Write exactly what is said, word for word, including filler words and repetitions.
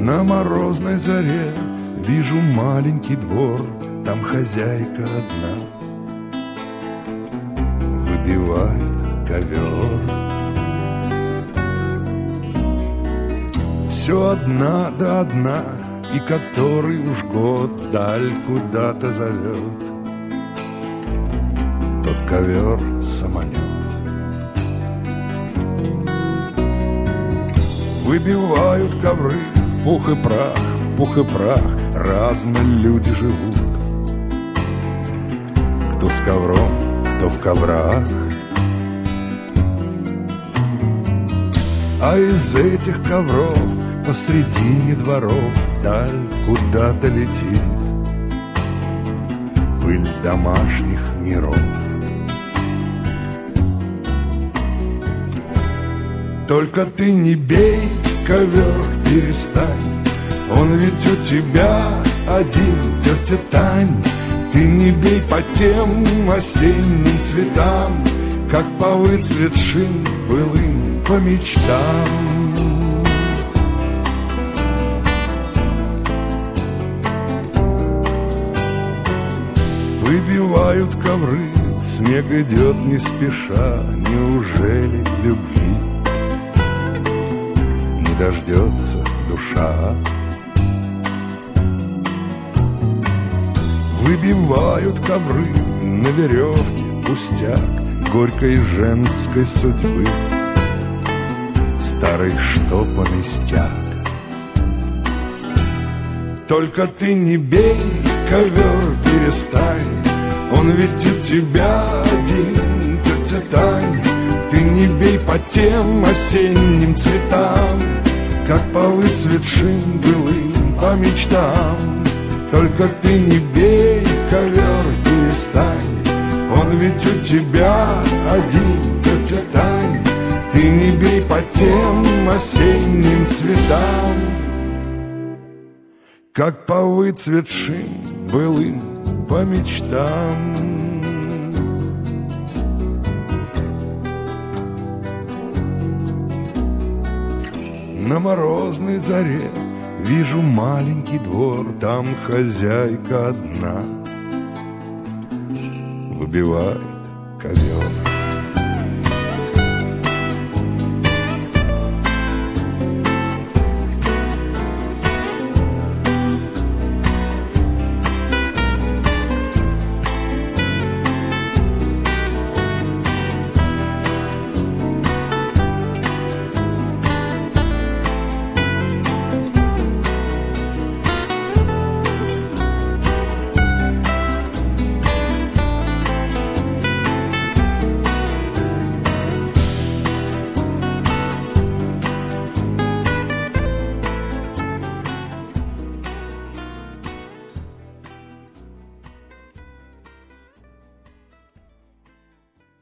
На морозной заре вижу маленький двор, там хозяйка одна выбивает ковер. Все одна да одна, и который уж год вдаль куда-то зовет тот ковер самолет. Выбивают ковры в пух и прах, в пух и прах, разно люди живут. Кто с ковром, кто в коврах. А из этих ковров посредине дворов вдаль куда-то летит пыль домашних миров. Только ты не бей ковер, перестань, он ведь у тебя один, тетя Тань. Ты не бей по тем осенним цветам, как по выцветшим былым по мечтам. Выбивают ковры, снег идет не спеша, неужели любви не дождется душа? Выбивают ковры на веревке, пустяк горькой женской судьбы, старый штопанный стяг. Только ты не бей ковер, перестань, он ведь у тебя один, тетя Тань. Ты не бей по тем осенним цветам, как по выцветшим былым по мечтам. Только ты не бей ковер, перестань, он ведь у тебя один, тетя Тань. Ты не бей по тем осенним цветам, как по выцветшим былым по мечтам. На морозной заре вижу маленький двор, там хозяйка одна выбивает ковер.